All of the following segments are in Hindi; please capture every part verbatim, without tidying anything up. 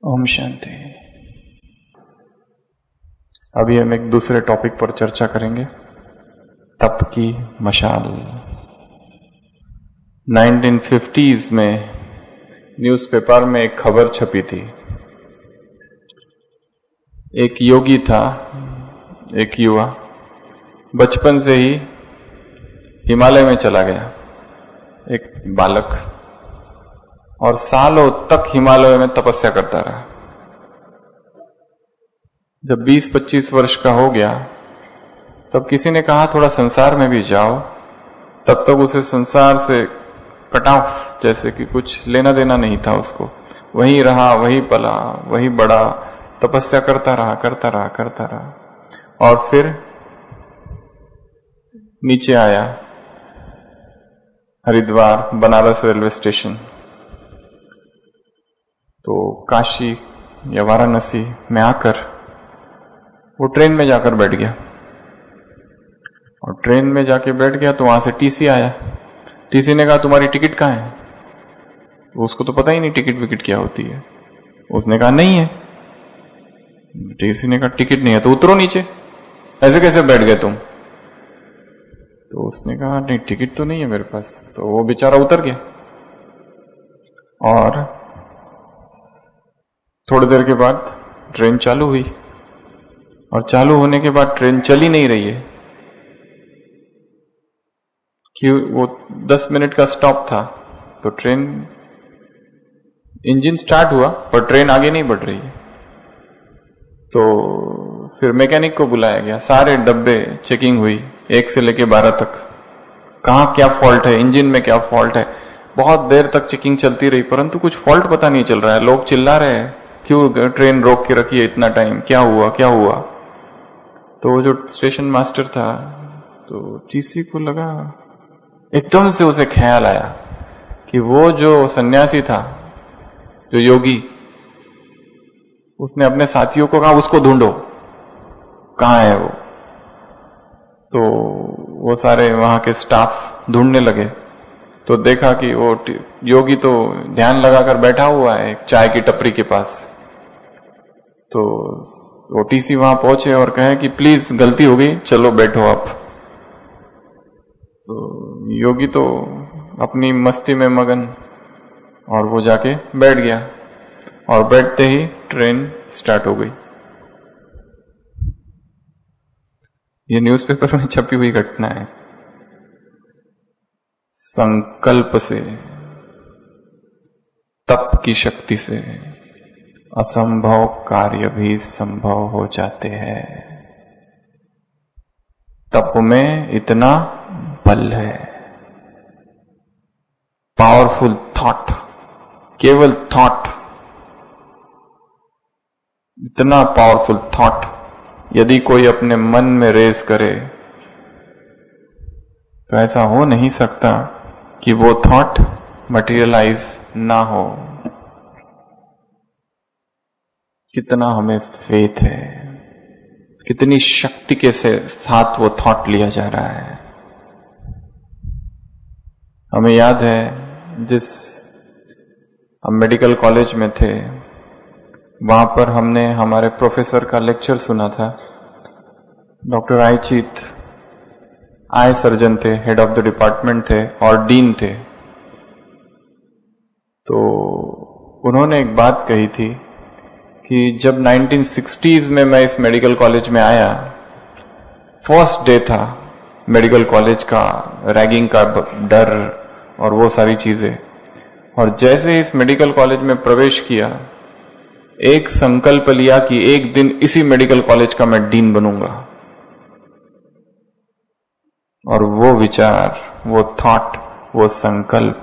ओम शांति। अभी हम एक दूसरे टॉपिक पर चर्चा करेंगे, तप की मशाल। नाइनटीन फिफ्टीज़ में न्यूज़पेपर में एक खबर छपी थी। एक योगी था, एक युवा, बचपन से ही हिमालय में चला गया, एक बालक, और सालों तक हिमालय में तपस्या करता रहा। जब बीस पच्चीस वर्ष का हो गया तब किसी ने कहा थोड़ा संसार में भी जाओ। तब तक उसे संसार से कट ऑफ, जैसे कि कुछ लेना देना नहीं था उसको। वहीं रहा, वहीं पला, वहीं बड़ा, तपस्या करता रहा करता रहा करता रहा और फिर नीचे आया हरिद्वार, बनारस रेलवे स्टेशन। तो काशी या वाराणसी में आकर वो ट्रेन में जाकर बैठ गया, और ट्रेन में जाके बैठ गया तो वहां से टीसी आया। टीसी ने कहा तुम्हारी टिकट कहाँ है? उसको तो पता ही नहीं टिकट विकेट क्या होती है। उसने कहा नहीं है। टीसी ने कहा टिकट नहीं है तो उतरो नीचे, ऐसे कैसे बैठ गए तुम? तो उसने कहा नहीं टिकट तो नहीं है मेरे पास। तो वो बेचारा उतर गया, और थोड़ी देर के बाद ट्रेन चालू हुई, और चालू होने के बाद ट्रेन चली नहीं रही है कि वो दस मिनट का स्टॉप था। तो ट्रेन, इंजन स्टार्ट हुआ पर ट्रेन आगे नहीं बढ़ रही है। तो फिर मैकेनिक को बुलाया गया, सारे डब्बे चेकिंग हुई एक से लेके बारह तक, कहां क्या फॉल्ट है, इंजन में क्या फॉल्ट है। बहुत देर तक चेकिंग चलती रही परंतु कुछ फॉल्ट पता नहीं चल रहा है। लोग चिल्ला रहे हैं क्यों ट्रेन रोक के रखी है इतना टाइम, क्या हुआ क्या हुआ। तो जो स्टेशन मास्टर था, तो टीसी को लगा, एकदम से उसे ख्याल आया कि वो जो सन्यासी था, जो योगी, उसने अपने साथियों को कहा उसको ढूंढो, कहां है वो। तो वो सारे वहां के स्टाफ ढूंढने लगे तो देखा कि वो योगी तो ध्यान लगाकर बैठा हुआ है एक चाय की टपरी के पास। तो वो टीसी वहां पहुंचे और कहे कि प्लीज गलती हो गई, चलो बैठो आप। तो योगी तो अपनी मस्ती में मगन, और वो जाके बैठ गया, और बैठते ही ट्रेन स्टार्ट हो गई। ये न्यूज़पेपर में छपी हुई घटना है। संकल्प से, तप की शक्ति से असंभव कार्य भी संभव हो जाते हैं। तप में इतना बल है। पावरफुल थॉट, केवल थॉट, इतना पावरफुल थॉट यदि कोई अपने मन में रेज करे तो ऐसा हो नहीं सकता कि वो थॉट मटेरियलाइज ना हो। कितना हमें फेथ है, कितनी शक्ति के साथ वो थॉट लिया जा रहा है। हमें याद है, जिस हम मेडिकल कॉलेज में थे वहां पर हमने हमारे प्रोफेसर का लेक्चर सुना था। डॉक्टर आईचीत आई सर्जन थे, हेड ऑफ द डिपार्टमेंट थे और डीन थे। तो उन्होंने एक बात कही थी कि जब नाइनटीन सिक्सटीज़ में मैं इस मेडिकल कॉलेज में आया, फर्स्ट डे था मेडिकल कॉलेज का, रैगिंग का डर और वो सारी चीजें, और जैसे ही इस मेडिकल कॉलेज में प्रवेश किया, एक संकल्प लिया कि एक दिन इसी मेडिकल कॉलेज का मैं डीन बनूंगा। और वो विचार, वो थॉट, वो संकल्प,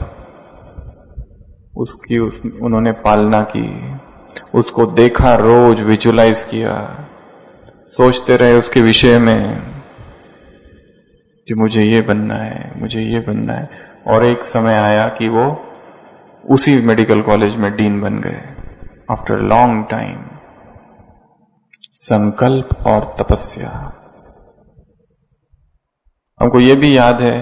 उसकी उस, उन्होंने पालना की, उसको देखा, रोज विजुलाइज किया, सोचते रहे उसके विषय में कि मुझे ये बनना है, मुझे ये बनना है। और एक समय आया कि वो उसी मेडिकल कॉलेज में डीन बन गए आफ्टर लॉन्ग टाइम। संकल्प और तपस्या। हमको ये भी याद है,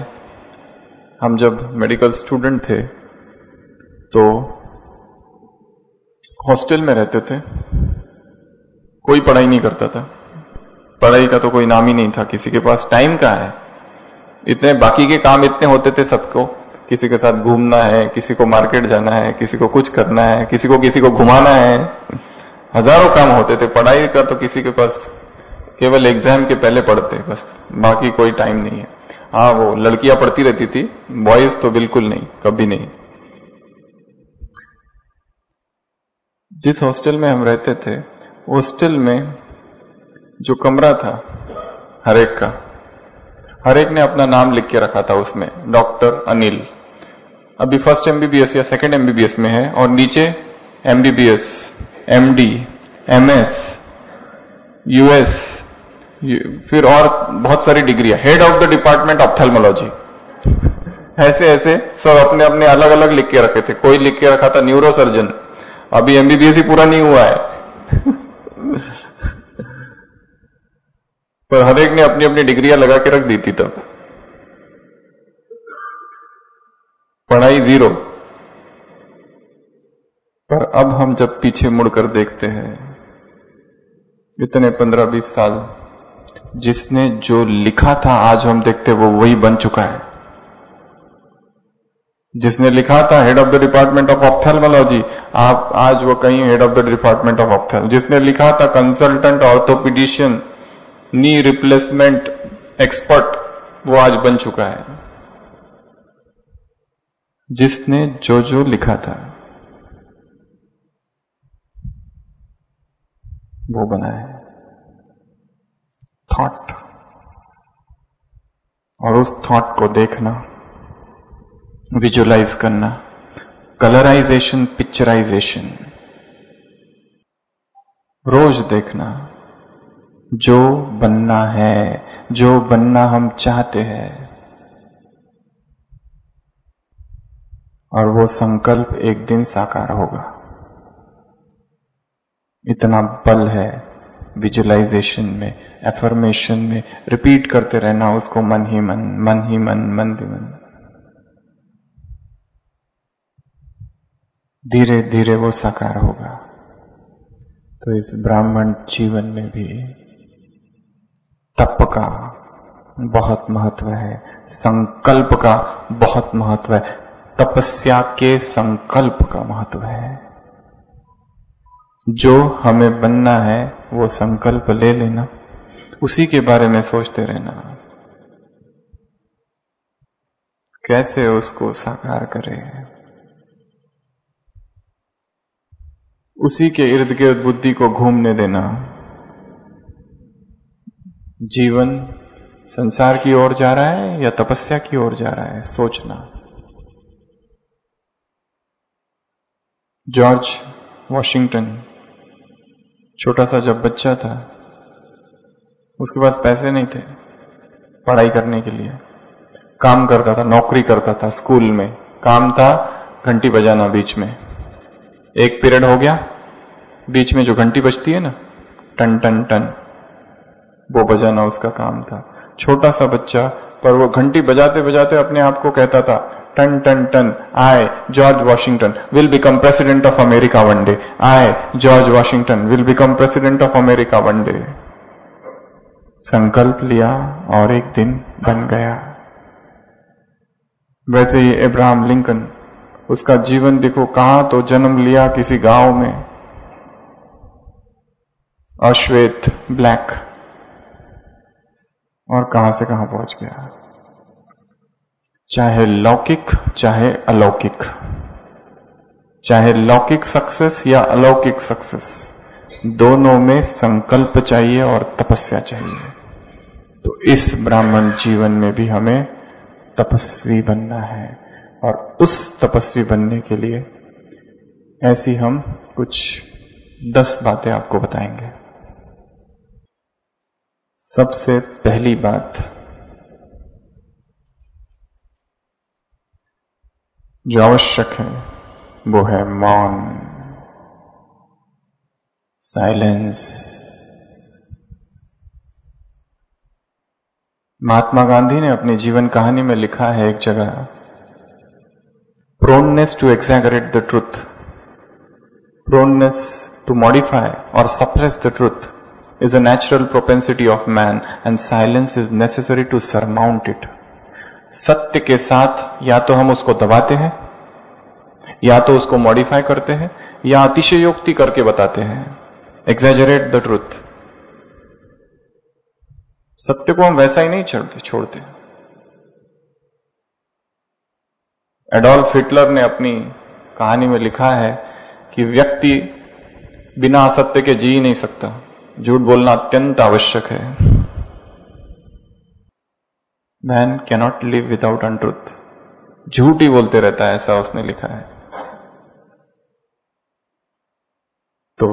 हम जब मेडिकल स्टूडेंट थे तो हॉस्टल में रहते थे, कोई पढ़ाई नहीं करता था, पढ़ाई का तो कोई नाम ही नहीं था, किसी के पास टाइम कहाँ है, इतने बाकी के काम इतने होते थे सबको, किसी के साथ घूमना है, किसी को मार्केट जाना है, किसी को कुछ करना है, किसी को किसी को घुमाना है, हजारों काम होते थे। पढ़ाई का तो किसी के पास केवल एग्जाम के पहले पढ़ते बस, बाकी कोई टाइम नहीं है। हाँ, वो लड़कियां पढ़ती रहती थी, बॉयज तो बिल्कुल नहीं, कभी नहीं। जिस हॉस्टल में हम रहते थे, हॉस्टल में जो कमरा था हरेक का, हरेक ने अपना नाम लिख के रखा था उसमें, डॉक्टर अनिल, अभी फर्स्ट एमबीबीएस या सेकंड एमबीबीएस में है, और नीचे एमबीबीएस, एमडी, एमएस, यूएस, फिर और बहुत सारी डिग्रियां, head of the department ophthalmology, ऐसे ऐसे सब अपने अपने अलग अलग लिख के रखे थे। कोई लिख के रखा था न्यूरो सर्जन, अभी एमबीबीएस ही पूरा नहीं हुआ है पर हर एक ने अपनी अपनी डिग्रियां लगा के रख दी थी। तब पढ़ाई जीरो। पर अब हम जब पीछे मुड़कर देखते हैं, इतने पंद्रह बीस साल, जिसने जो लिखा था आज हम देखते वो वही बन चुका है। जिसने लिखा था head of the department of ophthalmology, आप आज वो कहीं head of the department of ophthal. जिसने लिखा था consultant orthopaedician, knee replacement expert, वो आज बन चुका है। जिसने जो जो लिखा था वो बना है थॉट, और उस थॉट को देखना, विजुअलाइज करना, कलराइजेशन, पिक्चराइजेशन, रोज देखना, जो बनना है, जो बनना हम चाहते हैं, और वो संकल्प एक दिन साकार होगा। इतना बल है विजुअलाइजेशन में, एफर्मेशन में, रिपीट करते रहना उसको, मन ही मन, मन ही मन, मन ही मन। धीरे धीरे वो साकार होगा। तो इस ब्राह्मण जीवन में भी तप का बहुत महत्व है, संकल्प का बहुत महत्व है, तपस्या के संकल्प का महत्व है। जो हमें बनना है वो संकल्प ले लेना, उसी के बारे में सोचते रहना, कैसे उसको साकार करें, उसी के इर्द गिर्द बुद्धि को घूमने देना। जीवन संसार की ओर जा रहा है या तपस्या की ओर जा रहा है, सोचना। जॉर्ज वॉशिंगटन छोटा सा जब बच्चा था, उसके पास पैसे नहीं थे पढ़ाई करने के लिए, काम करता था, नौकरी करता था, स्कूल में काम था घंटी बजाना। बीच में एक पीरियड हो गया, बीच में जो घंटी बजती है ना, टन टन टन, वो बजाना उसका काम था। छोटा सा बच्चा, पर वो घंटी बजाते बजाते अपने आप को कहता था, टन टन टन, I George Washington will become president of America one day, I George Washington will become president of America one day. संकल्प लिया और एक दिन बन गया। वैसे ही अब्राहम लिंकन, उसका जीवन देखो, कहां तो जन्म लिया किसी गांव में, अश्वेत ब्लैक, और कहां से कहां पहुंच गया। चाहे लौकिक चाहे अलौकिक, चाहे लौकिक सक्सेस या अलौकिक सक्सेस, दोनों में संकल्प चाहिए और तपस्या चाहिए। तो इस ब्राह्मण जीवन में भी हमें तपस्वी बनना है, और उस तपस्वी बनने के लिए ऐसी हम कुछ दस बातें आपको बताएंगे। सबसे पहली बात जो आवश्यक है वो है मौन, साइलेंस। महात्मा गांधी ने अपनी जीवन कहानी में लिखा है एक जगह, proneness to exaggerate the truth proneness to modify or suppress the truth is a natural propensity of man and silence is necessary to surmount it. सत्य के साथ या तो हम उसको दबाते हैं, या तो उसको मॉडिफाई करते हैं, या अतिशयोक्ति करके बताते हैं, exaggerate the truth. सत्य को हम वैसा ही नहीं छोड़ते छोड़ते एडोल्फ हिटलर ने अपनी कहानी में लिखा है कि व्यक्ति बिना असत्य के जी ही नहीं सकता, झूठ बोलना अत्यंत आवश्यक है. Man cannot live without untruth. झूठ ही बोलते रहता है, ऐसा उसने लिखा है. तो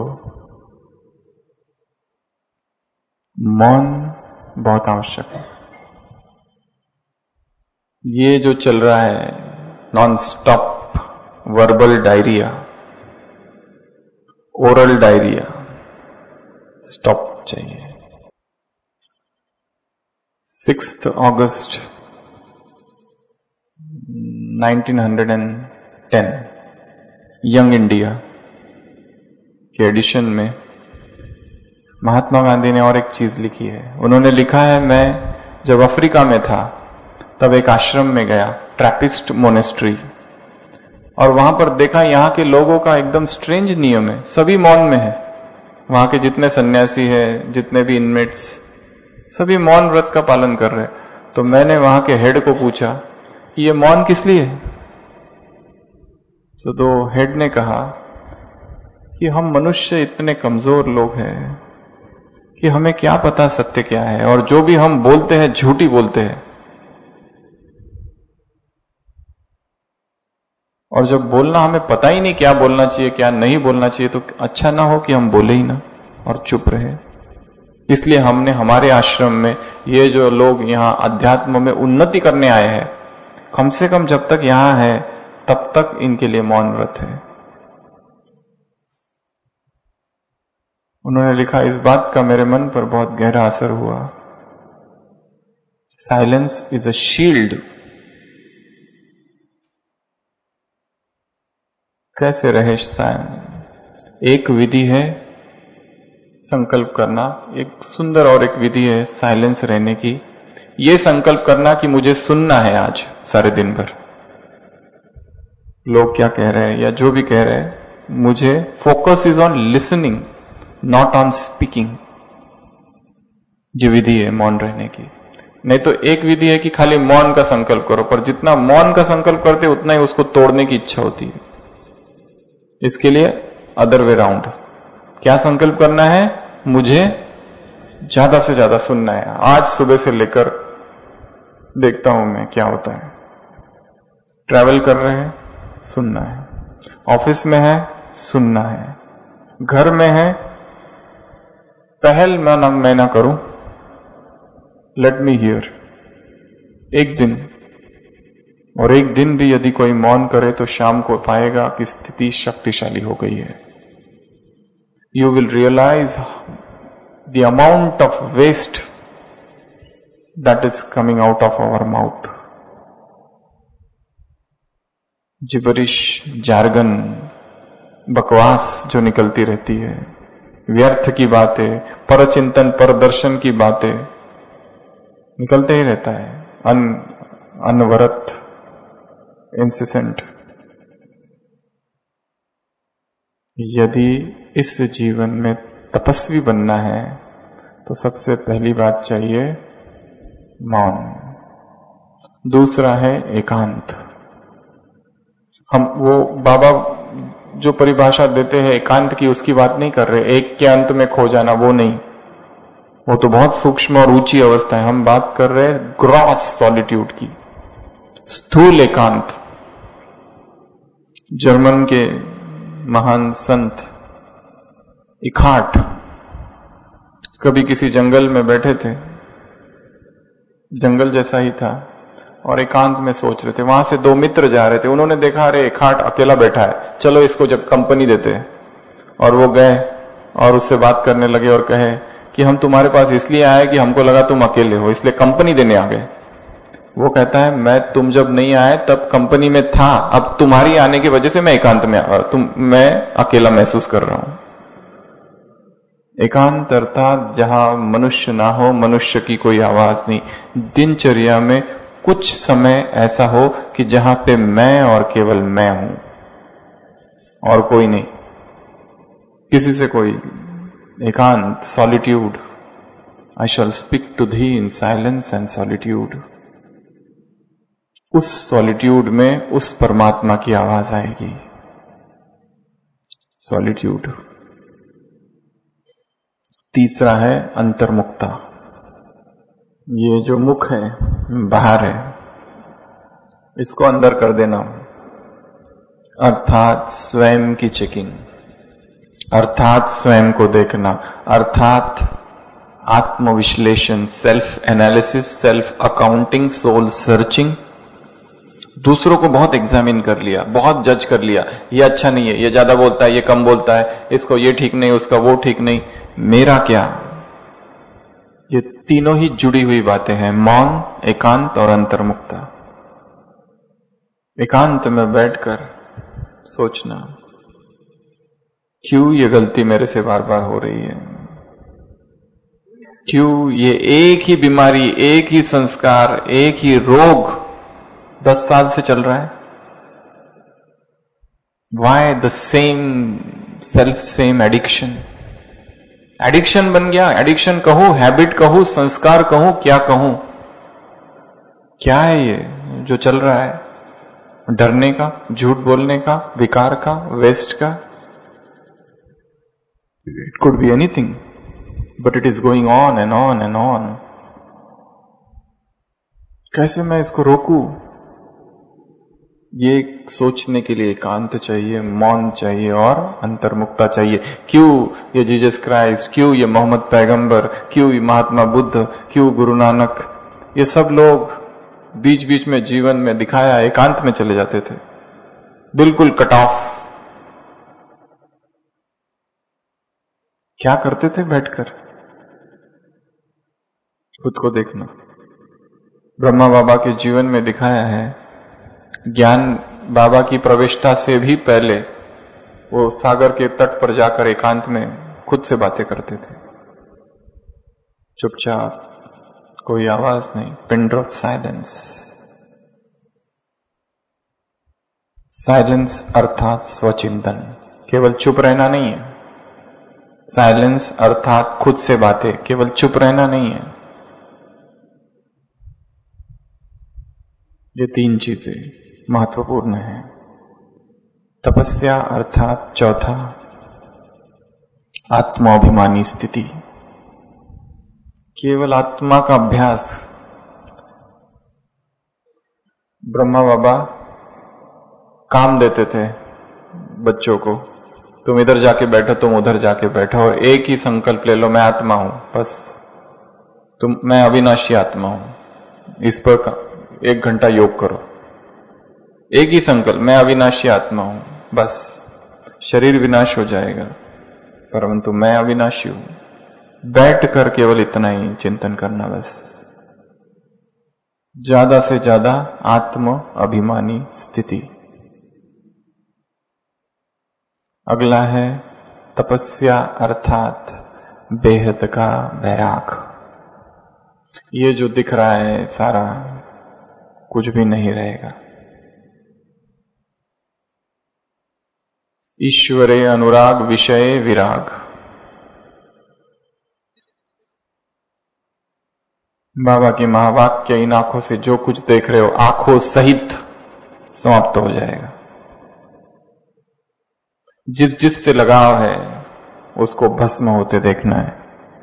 मौन बहुत आवश्यक है. ये जो चल रहा है non stop verbal diarrhoea, oral diarrhoea, stop चाहिए. Sixth August nineteen ten young India के एडिशन में महात्मा गांधी ने और एक चीज लिखी है. उन्होंने लिखा है, मैं जब अफ्रीका में था तब एक आश्रम में गया, ट्रैपिस्ट मोनेस्ट्री, और वहां पर देखा यहां के लोगों का एकदम स्ट्रेंज नियम है, सभी मौन में है. वहां के जितने सन्यासी हैं, जितने भी इनमेट्स, सभी मौन व्रत का पालन कर रहे. तो मैंने वहां के हेड को पूछा कि ये मौन किस लिए है. तो दो हेड ने कहा कि हम मनुष्य इतने कमजोर लोग हैं कि हमें क्या पता सत्य क्या है, और जो भी हम बोलते हैं झूठी बोलते हैं. और जब बोलना हमें पता ही नहीं क्या बोलना चाहिए क्या नहीं बोलना चाहिए, तो अच्छा ना हो कि हम बोले ही ना और चुप रहे. इसलिए हमने हमारे आश्रम में ये जो लोग यहां अध्यात्म में उन्नति करने आए हैं, कम से कम जब तक यहां है तब तक इनके लिए मौन व्रत है. उन्होंने लिखा, इस बात का मेरे मन पर बहुत गहरा असर हुआ. Silence is a shield. कैसे रहे साइलेंस? एक विधि है संकल्प करना, एक सुंदर और एक विधि है साइलेंस रहने की. ये संकल्प करना कि मुझे सुनना है आज सारे दिन भर, लोग क्या कह रहे हैं या जो भी कह रहे हैं, मुझे focus is on listening not on speaking. ये विधि है मौन रहने की. नहीं तो एक विधि है कि खाली मौन का संकल्प करो, पर जितना मौन का संकल्प करते उतना ही उसको तोड़ने की इच्छा होती है. इसके लिए अदर वे राउंड, क्या संकल्प करना है, मुझे ज्यादा से ज्यादा सुनना है. आज सुबह से लेकर देखता हूं मैं क्या होता है. ट्रैवल कर रहे हैं, सुनना है. ऑफिस में है, सुनना है. घर में है, पहल मैं ना मैं ना करूं, लेट मी हियर. एक दिन, और एक दिन भी यदि कोई मौन करे तो शाम को पाएगा कि स्थिति शक्तिशाली हो गई है. You will realize the amount of waste that is coming out of our mouth. Gibberish, jargon, बकवास जो निकलती रहती है, व्यर्थ की बातें, परचिंतन परदर्शन की बातें निकलते ही रहता है. अन अनवरत, इंसिसेंट. यदि इस जीवन में तपस्वी बनना है तो सबसे पहली बात चाहिए मौन. दूसरा है एकांत. हम वो बाबा जो परिभाषा देते हैं एकांत की, उसकी बात नहीं कर रहे. एक के अंत में खो जाना, वो नहीं, वो तो बहुत सूक्ष्म और ऊंची अवस्था है. हम बात कर रहे हैं ग्रॉस सॉलिट्यूड की, स्थूल एकांत. जर्मन के महान संत इखार्ट कभी किसी जंगल में बैठे थे, जंगल जैसा ही था, और एकांत में सोच रहे थे. वहां से दो मित्र जा रहे थे. उन्होंने देखा, अरे इखार्ट अकेला बैठा है, चलो इसको जब कंपनी देते हैं. और वो गए और उससे बात करने लगे और कहे कि हम तुम्हारे पास इसलिए आए कि हमको लगा तुम अकेले हो, इसलिए कंपनी देने आ गए. वो कहता है मैं तुम जब नहीं आए तब कंपनी में था, अब तुम्हारी आने की वजह से मैं एकांत में आ, तुम मैं अकेला महसूस कर रहा हूं। एकांत अर्थात जहां मनुष्य ना हो, मनुष्य की कोई आवाज नहीं, दिनचर्या में कुछ समय ऐसा हो कि जहां पे मैं और केवल मैं हूं और कोई नहीं, किसी से कोई, एकांत, solitude. I shall speak to thee in silence and solitude. उस सॉलिट्यूड में उस परमात्मा की आवाज आएगी। सॉलिट्यूड। तीसरा है अंतर्मुक्ता। ये जो मुख है बाहर है, इसको अंदर कर देना, अर्थात स्वयं की चेकिंग, अर्थात स्वयं को देखना, अर्थात आत्मविश्लेषण, self analysis, self accounting, soul searching. दूसरों को बहुत एग्जामिन कर लिया, बहुत जज कर लिया, ये अच्छा नहीं है, ये ज्यादा बोलता है, ये कम बोलता है, इसको ये ठीक नहीं, उसका वो ठीक नहीं, मेरा क्या। ये तीनों ही जुड़ी हुई बातें हैं, मौन, एकांत और अंतर्मुक्ता। एकांत में बैठकर सोचना, क्यों ये गलती मेरे से बार बार हो रही है, क्यों ये एक ही बीमारी, एक ही संस्कार, एक ही रोग दस साल से चल रहा है। Why the same self same addiction. Addiction बन गया, एडिक्शन कहूं, हैबिट कहूं, संस्कार कहूं, क्या कहूं, क्या है ये जो चल रहा है? डरने का, झूठ बोलने का, विकार का, वेस्ट का। It could be anything, but it is going on and on and on. कैसे मैं इसको रोकूं? ये सोचने के लिए एकांत चाहिए, मौन चाहिए और अंतर्मुक्ता चाहिए। क्यों ये जीसस क्राइस्ट, क्यों ये मोहम्मद पैगंबर, क्यों ये महात्मा बुद्ध, क्यों गुरु नानक, ये सब लोग बीच बीच में जीवन में दिखाया एकांत में चले जाते थे, बिल्कुल कट ऑफ। क्या करते थे बैठकर? खुद को देखना। ब्रह्मा बाबा के जीवन में दिखाया है, ज्ञान बाबा की प्रविष्टा से भी पहले वो सागर के तट पर जाकर एकांत में खुद से बातें करते थे, चुपचाप, कोई आवाज नहीं, पिन ड्रॉप साइलेंस। साइलेंस अर्थात स्वचिंतन, केवल चुप रहना नहीं है। साइलेंस अर्थात खुद से बातें, केवल चुप रहना नहीं है। ये तीन चीजें महत्वपूर्ण है। तपस्या अर्थात चौथा, आत्माभिमानी स्थिति, केवल आत्मा का अभ्यास। ब्रह्मा बाबा काम देते थे बच्चों को, तुम इधर जाके बैठो, तुम उधर जाके बैठो, और एक ही संकल्प ले लो, मैं आत्मा हूं, बस तुम, मैं अविनाशी आत्मा हूं, इस पर एक घंटा योग करो। एक ही संकल्प, मैं अविनाशी आत्मा हूं, बस शरीर विनाश हो जाएगा परंतु मैं अविनाशी हूं। बैठकर केवल इतना ही चिंतन करना, बस ज्यादा से ज्यादा आत्म अभिमानी स्थिति। अगला है तपस्या अर्थात बेहद का वैराग। ये जो दिख रहा है सारा कुछ भी नहीं रहेगा। ईश्वरे अनुराग विषय विराग। बाबा की महावाक्य, इन आंखों से जो कुछ देख रहे हो आंखों सहित समाप्त हो जाएगा। जिस जिस से लगाव है उसको भस्म होते देखना है,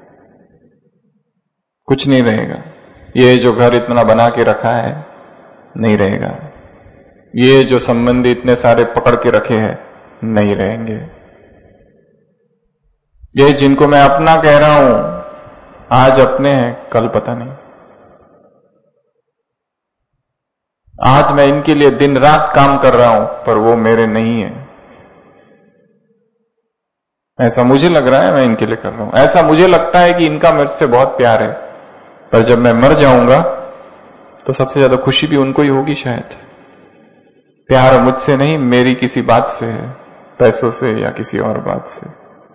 कुछ नहीं रहेगा। ये जो घर इतना बना के रखा है नहीं रहेगा, ये जो संबंधी इतने सारे पकड़ के रखे हैं नहीं रहेंगे, ये जिनको मैं अपना कह रहा हूं आज अपने हैं, कल पता नहीं। आज मैं इनके लिए दिन रात काम कर रहा हूं पर वो मेरे नहीं है। ऐसा मुझे लग रहा है मैं इनके लिए कर रहा हूं, ऐसा मुझे लगता है कि इनका मेरे से बहुत प्यार है, पर जब मैं मर जाऊंगा तो सबसे ज्यादा खुशी भी उनको ही होगी शायद। प्यार मुझसे नहीं, मेरी किसी बात से है, पैसों से या किसी और बात से।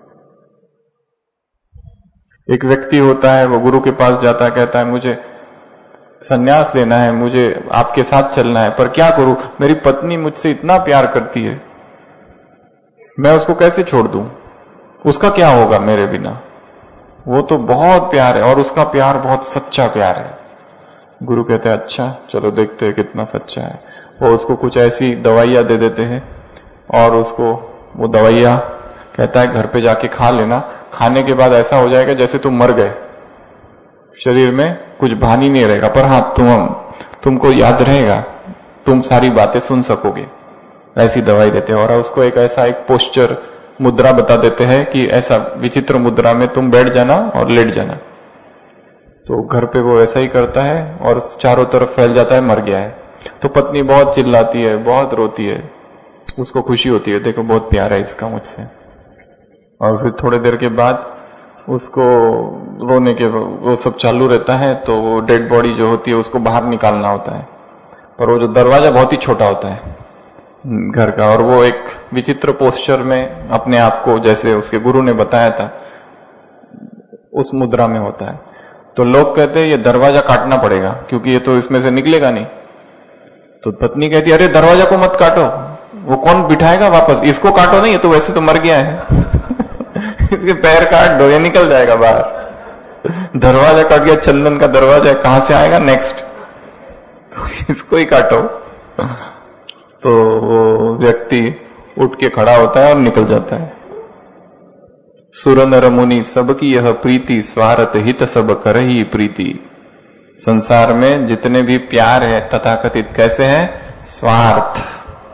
एक व्यक्ति होता है, वो गुरु के पास जाता है, कहता है मुझे संन्यास लेना है, मुझे आपके साथ चलना है, पर क्या करूं, मेरी पत्नी मुझसे इतना प्यार करती है, मैं उसको कैसे छोड़ दूं, उसका क्या होगा मेरे बिना। वो तो बहुत प्यार है और उसका प्यार बहुत सच्चा प्यार है। गुरु कहते हैं अच्छा चलो देखते हैं कितना सच्चा है। वो उसको कुछ ऐसी दवाइयां दे देते हैं और उसको वो दवाइयां कहता है घर पे जाके खा लेना, खाने के बाद ऐसा हो जाएगा जैसे तुम मर गए, शरीर में कुछ भान ही नहीं रहेगा, पर हाँ तुम तुमको याद रहेगा, तुम सारी बातें सुन सकोगे, ऐसी दवाई देते हैं। और उसको एक ऐसा एक पोस्चर मुद्रा बता देते हैं कि ऐसा विचित्र मुद्रा में तुम बैठ जाना और लेट जाना। तो घर पे वो ऐसा ही करता है और चारों तरफ फैल जाता है मर गया है। तो पत्नी बहुत चिल्लाती है, बहुत रोती है, उसको खुशी होती है, देखो बहुत प्यार है इसका मुझसे। और फिर थोड़ी देर के बाद उसको रोने के वो सब चालू रहता है, तो वो डेड बॉडी जो होती है उसको बाहर निकालना होता है, पर वो जो दरवाजा बहुत ही छोटा होता है घर का, और वो एक विचित्र पोस्चर में अपने आप को, जैसे उसके गुरु ने बताया था, उस मुद्रा में होता है। तो लोग कहते हैं ये दरवाजा काटना पड़ेगा क्योंकि ये तो इसमें से निकलेगा नहीं। तो पत्नी कहती है अरे दरवाजा को मत काटो, वो कौन बिठाएगा वापस, इसको काटो नहीं, ये तो वैसे तो मर गया है इसके पैर काट दो, ये निकल जाएगा बाहर। दरवाजा काट गया, चंदन का दरवाजा है, कहां से आएगा नेक्स्ट, तो इसको ही काटो। तो वो व्यक्ति उठ के खड़ा होता है और निकल जाता है। सुर नर मुनि सबकी यह प्रीति, स्वार्थ हित सब करही प्रीति। संसार में जितने भी प्यार है तथाकथित कैसे है, स्वार्थ,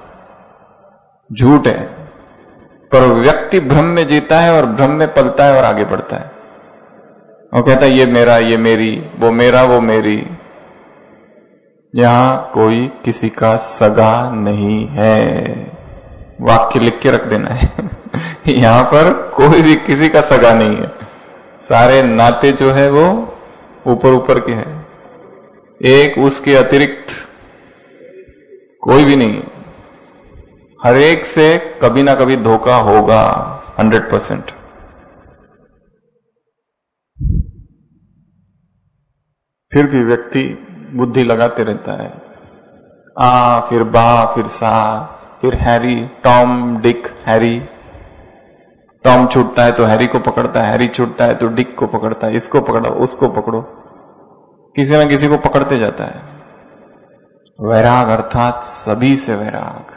झूठ है, पर व्यक्ति भ्रम में जीता है और भ्रम में पलता है और आगे बढ़ता है और कहता है ये मेरा, ये मेरी, वो मेरा, वो मेरी। यहां कोई किसी का सगा नहीं है, वाक्य लिख के रख देना है यहां पर कोई भी किसी का सगा नहीं है, सारे नाते जो है वो ऊपर ऊपर के हैं, एक उसके अतिरिक्त कोई भी नहीं है। हर एक से कभी ना कभी धोखा होगा, हंड्रेड परसेंट। फिर भी व्यक्ति बुद्धि लगाते रहता है, आ फिर बा फिर सा, फिर Harry, Tom Dick Harry. Tom छूटता है तो हैरी को पकड़ता है, हैरी छूटता है तो डिक को पकड़ता है, इसको पकड़ो उसको पकड़ो, किसी न किसी को पकड़ते जाता है। वैराग अर्थात सभी से वैराग,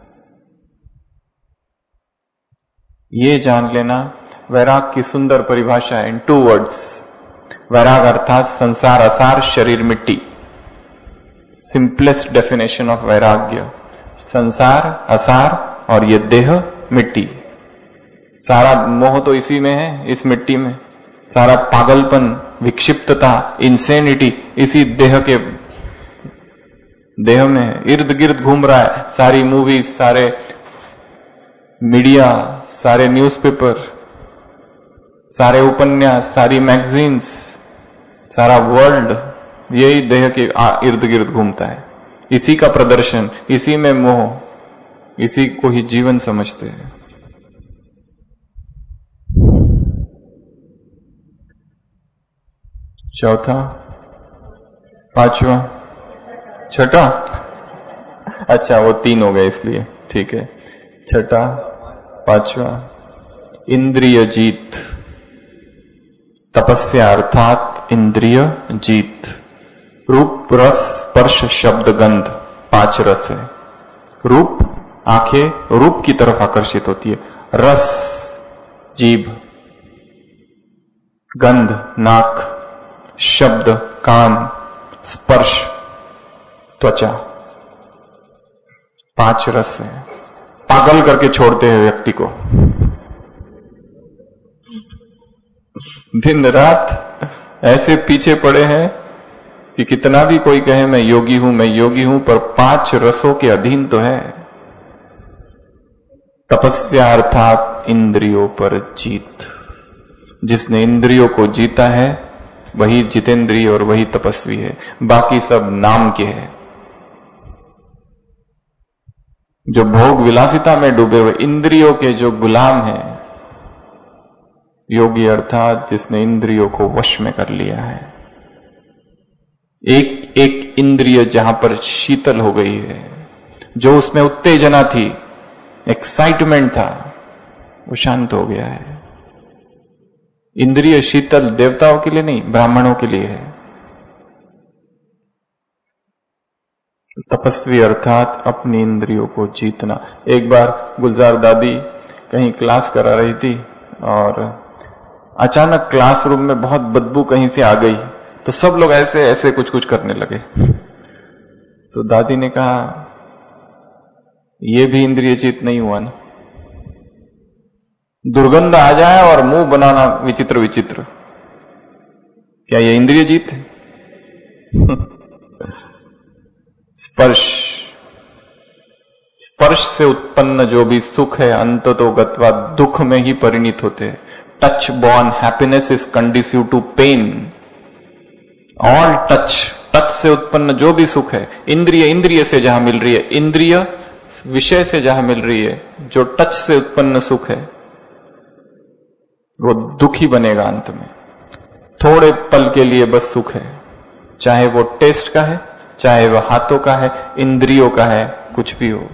ये जान लेना। वैराग की सुंदर परिभाषा है इन टू वर्ड्स। वैराग अर्थात संसार असार, शरीर मिट्टी। सिंपलेस्ट डेफिनेशन ऑफ वैराग्य, संसार असार और ये देह मिट्टी। सारा मोह तो इसी में है, इस मिट्टी में। सारा पागलपन, विक्षिप्तता, इंसेनिटी इसी देह के देह में है, इर्द गिर्द घूम रहा है। सारी मूवीज, सारे मीडिया, सारे न्यूज़पेपर, सारे उपन्यास, सारी मैगजीन्स, सारा वर्ल्ड यही देह के इर्द गिर्द घूमता है। इसी का प्रदर्शन, इसी में मोह, इसी को ही जीवन समझते हैं। चौथा, पांचवा, छठा, अच्छा वो तीन हो गए इसलिए ठीक है। छठा, पांचवा, इंद्रिय जीत। तपस्या अर्थात इंद्रिय जीत। रूप, रस, स्पर्श, शब्द, गंध, पांच रस है। रूप, आंखें रूप की तरफ आकर्षित होती है। रस, जीभ। गंध, नाक। शब्द, कान। स्पर्श, त्वचा। पांच रस है। पागल करके छोड़ते हैं व्यक्ति को। दिन रात ऐसे पीछे पड़े हैं कि कितना भी कोई कहे मैं योगी हूं, मैं योगी हूं, पर पांच रसों के अधीन तो है। तपस्या अर्थात इंद्रियों पर जीत। जिसने इंद्रियों को जीता है वही जितेंद्रिय और वही तपस्वी है, बाकी सब नाम के है। जो भोग विलासिता में डूबे हुए इंद्रियों के जो गुलाम हैं, योगी अर्थात जिसने इंद्रियों को वश में कर लिया है। एक एक इंद्रिय जहां पर शीतल हो गई है, जो उसमें उत्तेजना थी, एक्साइटमेंट था, वो शांत हो गया है। इंद्रिय शीतल देवताओं के लिए नहीं, ब्राह्मणों के लिए है। तपस्वी अर्थात अपनी इंद्रियों को जीतना। एक बार गुलजार दादी कहीं क्लास करा रही थी और अचानक क्लासरूम में बहुत बदबू कहीं से आ गई, तो सब लोग ऐसे ऐसे कुछ कुछ करने लगे। तो दादी ने कहा, यह भी इंद्रिय जीत नहीं हुआ ना। दुर्गंध आ जाए और मुंह बनाना विचित्र विचित्र, क्या यह इंद्रिय जीत है? स्पर्श, स्पर्श से उत्पन्न जो भी सुख है अंततो गत्वा दुख में ही परिणित होते हैं। Touch born happiness is conducive to pain. All touch, touch से उत्पन्न जो भी सुख है, इंद्रिय इंद्रिय से जहां मिल रही है, इंद्रिय विषय से जहां मिल रही है, जो टच से उत्पन्न सुख है वो दुखी बनेगा अंत में। थोड़े पल के लिए बस सुख है, चाहे वो टेस्ट का है, चाहे वह हाथों का है, इंद्रियों का है, कुछ भी हो।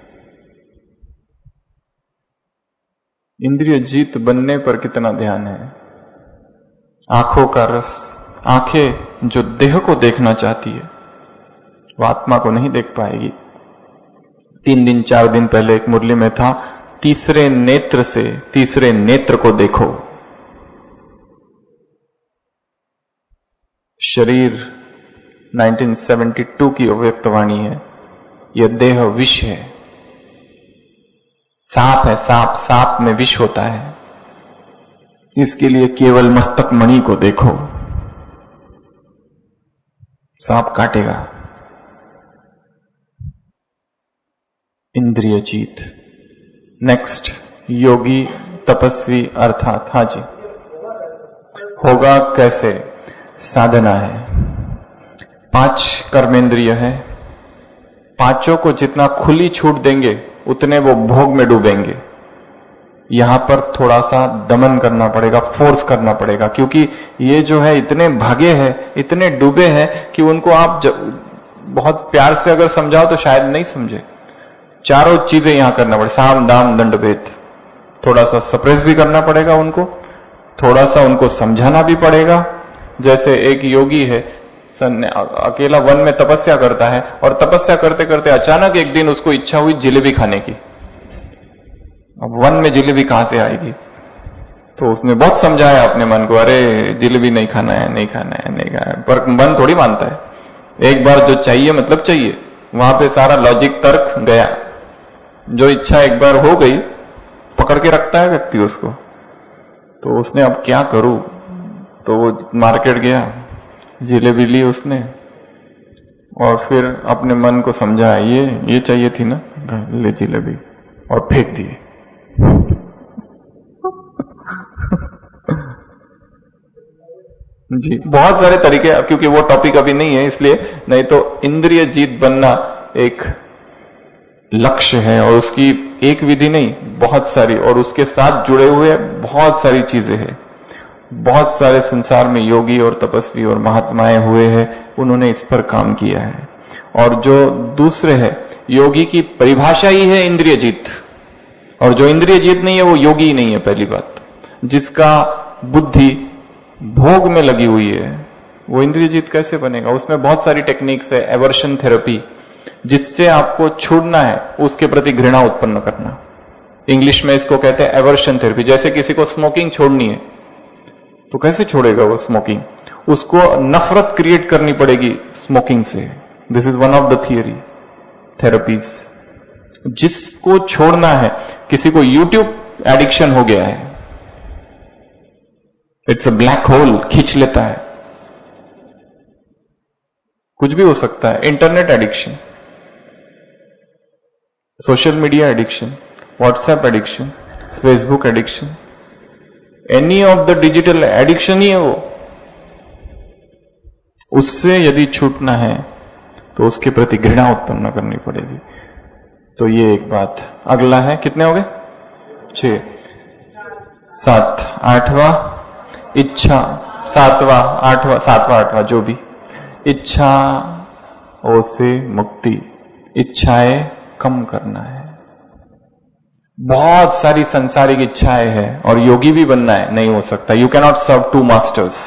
इंद्रिय जीत बनने पर कितना ध्यान है। आंखों का रस, आंखें जो देह को देखना चाहती है वो आत्मा को नहीं देख पाएगी। तीन दिन चार दिन पहले एक मुरली में था, तीसरे नेत्र से तीसरे नेत्र को देखो। शरीर उन्नीस सौ बहत्तर की अव्यक्तवाणी है, यह देह विष है, सांप है, सांप, सांप में विष होता है। इसके लिए केवल मस्तक मणि को देखो, सांप काटेगा। इंद्रिय जीत। नेक्स्ट, योगी तपस्वी अर्थात, हां जी, होगा कैसे? साधना है। पांच कर्मेंद्रिय है, पांचों को जितना खुली छूट देंगे उतने वो भोग में डूबेंगे। यहां पर थोड़ा सा दमन करना पड़ेगा, फोर्स करना पड़ेगा, क्योंकि ये जो है इतने भागे हैं, इतने डूबे हैं कि उनको आप बहुत प्यार से अगर समझाओ तो शायद नहीं समझे। चारों चीजें यहां करना पड़े, साम दाम दंड भेद। थोड़ा सा सप्रेस भी करना पड़ेगा उनको, थोड़ा सा उनको समझाना भी पड़ेगा। जैसे एक योगी है, अकेला वन में तपस्या करता है और तपस्या करते करते अचानक एक दिन उसको इच्छा हुई जिलेबी खाने की। अब वन में जिलेबी कहां से आएगी? तो उसने बहुत समझाया अपने मन को, अरे जिलेबी नहीं खाना है, नहीं खाना है, नहीं खाना है, पर मन थोड़ी मानता है। एक बार जो चाहिए मतलब चाहिए, वहां पे सारा लॉजिक तर्क गया। जो इच्छा एक बार हो गई, पकड़ के रखता है व्यक्ति उसको। तो उसने अब क्या करूं, तो वो मार्केट गया, जिलेबी ली उसने और फिर अपने मन को समझाया, ये ये चाहिए थी ना, ले जिलेबी, और फेंक दिए। जी, बहुत सारे तरीके, क्योंकि वो टॉपिक अभी नहीं है इसलिए, नहीं तो इंद्रिय जीत बनना एक लक्ष्य है और उसकी एक विधि नहीं, बहुत सारी, और उसके साथ जुड़े हुए बहुत सारी चीजें हैं। बहुत सारे संसार में योगी और तपस्वी और महात्माएं हुए हैं, उन्होंने इस पर काम किया है। और जो दूसरे है, योगी की परिभाषा ही है इंद्रिय जीत, और जो इंद्रिय जीत नहीं है वो योगी ही नहीं है। पहली बात, जिसका बुद्धि भोग में लगी हुई है वो इंद्रिय जीत कैसे बनेगा? उसमें बहुत सारी टेक्निक्स है। एवर्शन थेरेपी, जिससे आपको छोड़ना है उसके प्रति घृणा उत्पन्न करना, इंग्लिश में इसको कहते हैं एवर्शन थेरेपी। जैसे किसी को स्मोकिंग छोड़नी है तो कैसे छोड़ेगा वो स्मोकिंग? उसको नफरत क्रिएट करनी पड़ेगी स्मोकिंग से। This is one of the theory therapies. जिसको छोड़ना है, किसी को यूट्यूब एडिक्शन हो गया है, इट्स अ ब्लैक होल, खींच लेता है, कुछ भी हो सकता है। Internet addiction, social media addiction, WhatsApp addiction, Facebook addiction, any of the digital addiction ही है वो। उससे यदि छूटना है तो उसके प्रति घृणा उत्पन्न करनी पड़ेगी। तो ये एक बात। अगला है, कितने हो गए? छह, सात, आठवां इच्छा, सातवां आठवां सातवां आठवां जो भी, इच्छा ओ से मुक्ति, इच्छाएं कम करना है। बहुत सारी संसारिक इच्छाएं हैं और योगी भी बनना है, नहीं हो सकता। You can not serve two masters.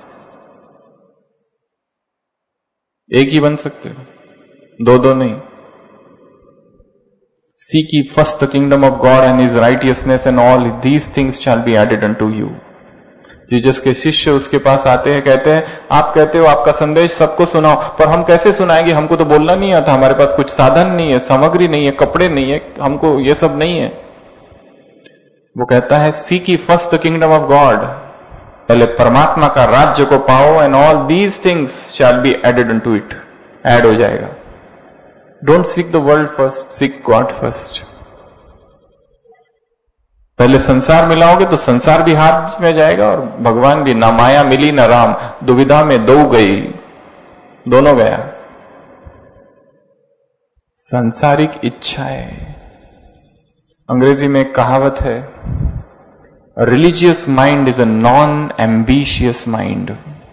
एक ही बन सकते हो, दो दो नहीं। Seek ye first the kingdom of God and His righteousness, and all these things shall be added unto you. Jesus के शिष्य उसके पास आते हैं, कहते हैं आप कहते हो आपका संदेश सबको सुनाओ, पर हम कैसे सुनाएंगे? हमको तो बोलना नहीं आता, हमारे पास कुछ साधन नहीं है, सामग्री नहीं है, कपड़े नहीं है, हमको ये सब नहीं है। वो कहता है seek ye first the kingdom of God, पहले परमात्मा का राज्य को पाओ, and all these things shall be added unto it, add हो जाएगा। Don't seek the world first, seek God first. पहले संसार मिलाओगे तो संसार भी हाथ में जाएगा और भगवान भी। ना माया मिली ना राम, दुविधा में दो गई, दोनों गया। सांसारिक इच्छाएं। अंग्रेजी में एक कहावत है, religious mind is a non ambitious mind.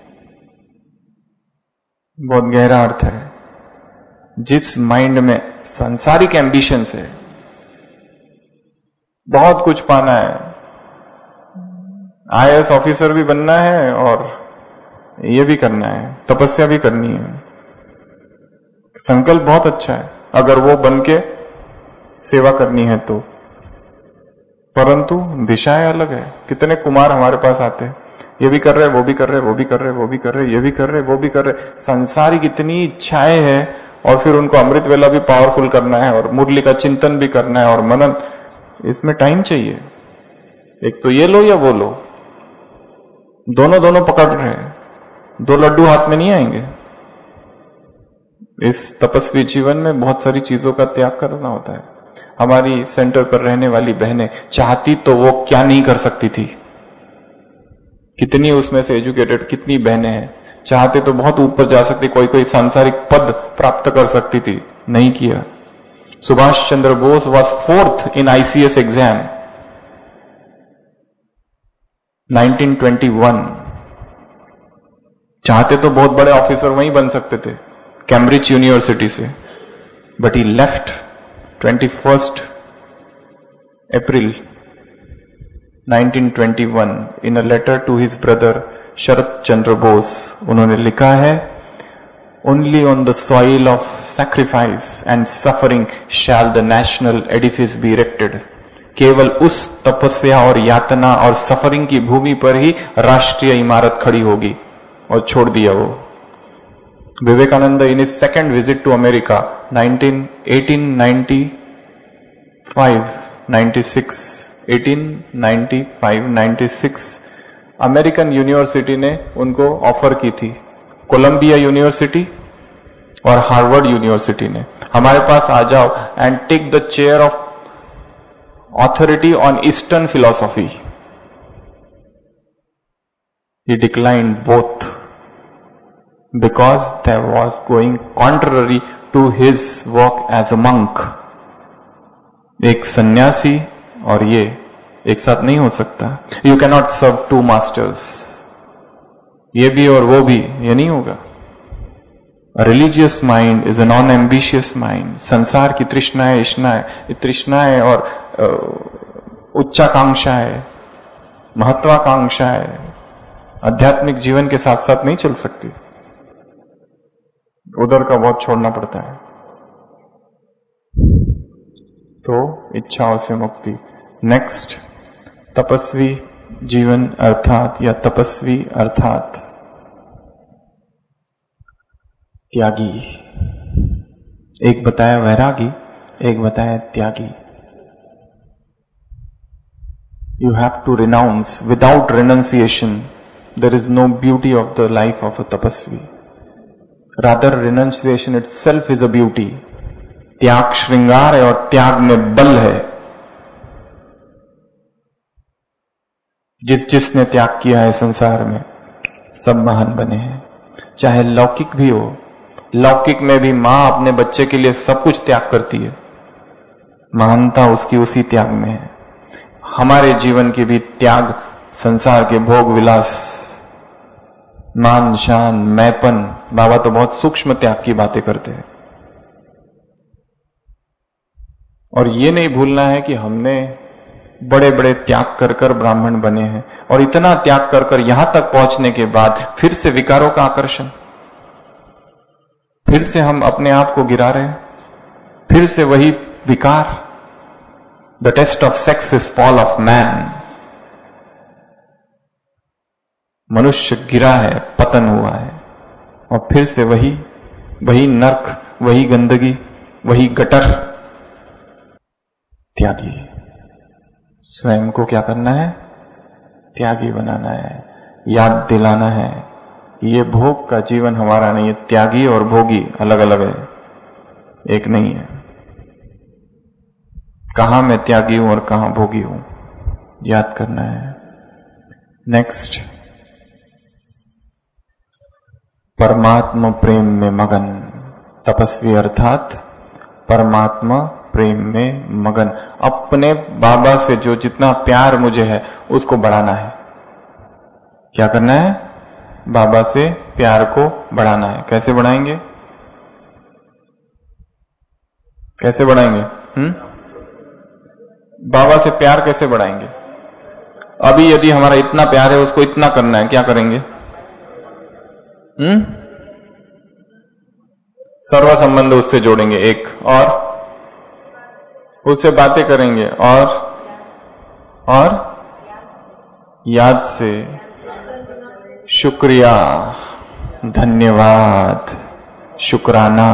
बहुत गहरा अर्थ है। जिस माइंड में सांसारिक एम्बिशंस है, बहुत कुछ पाना है, आई ए एस ऑफिसर भी बनना है और ये भी करना है, तपस्या भी करनी है, संकल्प बहुत अच्छा है अगर वो बन के सेवा करनी है तो, परंतु दिशाएं अलग है। कितने कुमार हमारे पास आते हैं, ये भी कर रहे, वो भी कर रहे, वो भी कर रहे, वो भी कर रहे, ये भी कर रहे, वो भी कर रहे। संसारिक इतनी इच्छाएं हैं और फिर उनको अमृत वेला भी पावरफुल करना है और मुरली का चिंतन भी करना है और मनन, इसमें टाइम चाहिए। एक तो ये लो या वो लो, दोनों दोनों पकड़ रहे हैं, दो लड्डू हाथ में नहीं आएंगे। इस तपस्वी जीवन में बहुत सारी चीजों का त्याग करना होता है। हमारी सेंटर पर रहने वाली बहनें चाहती तो वो क्या नहीं कर सकती थी। कितनी उसमें से एजुकेटेड कितनी बहनें हैं, चाहते तो बहुत ऊपर जा सकती, कोई कोई सांसारिक पद प्राप्त कर सकती थी, नहीं किया। Subhash Chandra Bose was fourth in I C S exam nineteen twenty one. चाहते तो बहुत बड़े ऑफिसर वहीं बन सकते थे, कैम्ब्रिज यूनिवर्सिटी से, but he left twenty first April nineteen twenty one in a letter to his brother Sharad Chandra Bose. उन्होंने लिखा है, only on the soil of sacrifice and suffering shall the national edifice be erected. केवल उस तपस्या और यातना और सफरिंग की भूमि पर ही राष्ट्रीय इमारत खड़ी होगी, और छोड़ दिया वो। Vivekananda in his second visit to America nineteen eighteen ninety five ninety six eighteen ninety five ninety six American university ने उनको ऑफर की थी, कोलंबिया यूनिवर्सिटी और हार्वर्ड यूनिवर्सिटी ने, हमारे पास आ जाओ and take the chair of authority on eastern philosophy. He declined both because there was going contrary to his work as a monk. एक सन्यासी और ये एक साथ नहीं हो सकता। You cannot serve two masters. ये भी और वो भी, ये नहीं होगा। A religious mind is a non-ambitious mind. संसार की तृष्णाएं, इष्णाएं, तृष्णाएं और उच्चाकांक्षाएं, महत्वाकांक्षाएं आध्यात्मिक जीवन के साथ साथ नहीं चल सकती। उधर का बहुत छोड़ना पड़ता है। तो इच्छाओं से मुक्ति। नेक्स्ट, तपस्वी जीवन अर्थात या तपस्वी अर्थात त्यागी। एक बताया वैरागी, एक बताया त्यागी। You have to renounce. Without renunciation there is no beauty of the life of a tapasvi. Rather, renunciation itself is a beauty. त्याग श्रृंगार है और त्याग में बल है। जिस जिसने त्याग किया है संसार में, सब महान बने हैं। चाहे लौकिक भी हो। लौकिक में भी मां अपने बच्चे के लिए सब कुछ त्याग करती है, महानता उसकी उसी त्याग में है। हमारे जीवन की भी त्याग, संसार के भोग विलास, मान शान, मैपन, बाबा तो बहुत सूक्ष्म त्याग की बातें करते हैं। और ये नहीं भूलना है कि हमने बड़े बड़े त्याग कर कर ब्राह्मण बने हैं, और इतना त्याग कर कर यहां तक पहुंचने के बाद फिर से विकारों का आकर्षण, फिर से हम अपने आप को गिरा रहे हैं, फिर से वही विकार। The taste of sex is fall of man. मनुष्य गिरा है, पतन हुआ है, और फिर से वही वही नर्क, वही गंदगी, वही गटर। त्यागी। स्वयं को क्या करना है? त्यागी बनाना है। याद दिलाना है कि ये भोग का जीवन हमारा नहीं है। त्यागी और भोगी अलग अलग है, एक नहीं है। कहां मैं त्यागी हूं और कहां भोगी हूं, याद करना है। नेक्स्ट, परमात्मा प्रेम में मगन। तपस्वी अर्थात परमात्मा प्रेम में मगन। अपने बाबा से जो जितना प्यार मुझे है उसको बढ़ाना है। क्या करना है? बाबा से प्यार को बढ़ाना है। कैसे बढ़ाएंगे? कैसे बढ़ाएंगे? हम्म बाबा से प्यार कैसे बढ़ाएंगे? अभी यदि हमारा इतना प्यार है, उसको इतना करना है, क्या करेंगे? हम्म सर्व संबंध उससे जोड़ेंगे एक, और उससे बातें करेंगे, और और याद से शुक्रिया, धन्यवाद, शुक्राना,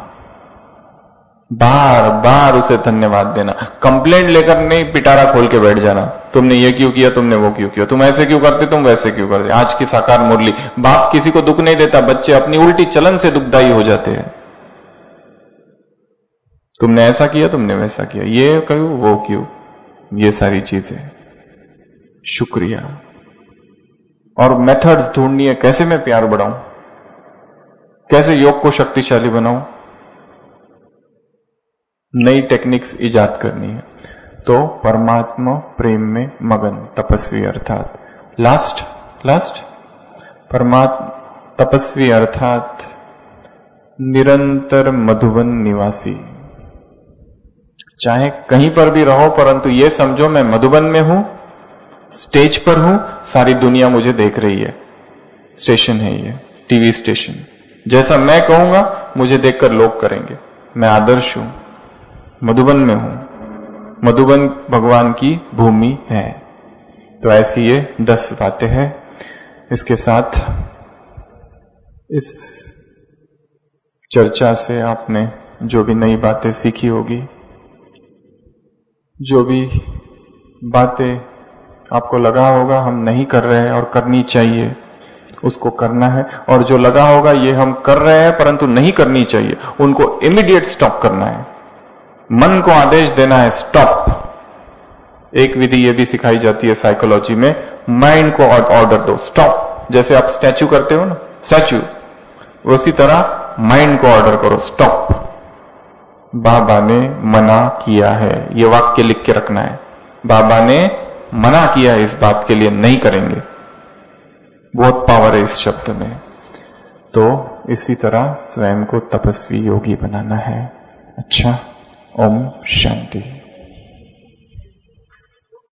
बार बार उसे धन्यवाद देना। कंप्लेंट लेकर नहीं पिटारा खोल के बैठ जाना, तुमने ये क्यों किया, तुमने वो क्यों किया, तुम ऐसे क्यों करते, तुम वैसे क्यों करते। आज की साकार मुरली, बाप किसी को दुख नहीं देता, बच्चे अपनी उल्टी चलन से दुखदाई हो जाते हैं। तुमने ऐसा किया, तुमने वैसा किया, ये क्यों, वो क्यों, ये सारी चीजें। शुक्रिया। और मेथड्स ढूंढनी है, कैसे मैं प्यार बढ़ाऊं, कैसे योग को शक्तिशाली बनाऊं। नई टेक्निक्स इजाद करनी है। तो परमात्मा प्रेम में मगन, तपस्वी अर्थात लास्ट लास्ट परमात्मा तपस्वी अर्थात निरंतर मधुबन निवासी। चाहे कहीं पर भी रहो, परंतु ये समझो मैं मधुबन में हूं, स्टेज पर हूं, सारी दुनिया मुझे देख रही है। स्टेशन है ये, टीवी स्टेशन। जैसा मैं कहूंगा मुझे देखकर लोग करेंगे। मैं आदर्श हूं, मधुबन में हूं। मधुबन भगवान की भूमि है। तो ऐसी ये दस बातें हैं। इसके साथ इस चर्चा से आपने जो भी नई बातें सीखी होगी, जो भी बातें आपको लगा होगा हम नहीं कर रहे हैं और करनी चाहिए, उसको करना है। और जो लगा होगा ये हम कर रहे हैं परंतु नहीं करनी चाहिए, उनको इमीडिएट स्टॉप करना है। मन को आदेश देना है, स्टॉप। एक विधि ये भी सिखाई जाती है साइकोलॉजी में, माइंड को ऑर्डर दो, स्टॉप। जैसे आप स्टैचू करते हो ना, स्टैचू, उसी तरह माइंड को ऑर्डर करो, स्टॉप। बाबा ने मना किया है, ये वाक्य लिख के रखना है। बाबा ने मना किया है, इस बात के लिए नहीं करेंगे। बहुत पावर है इस शब्द में। तो इसी तरह स्वयं को तपस्वी योगी बनाना है। अच्छा, ओम शांति।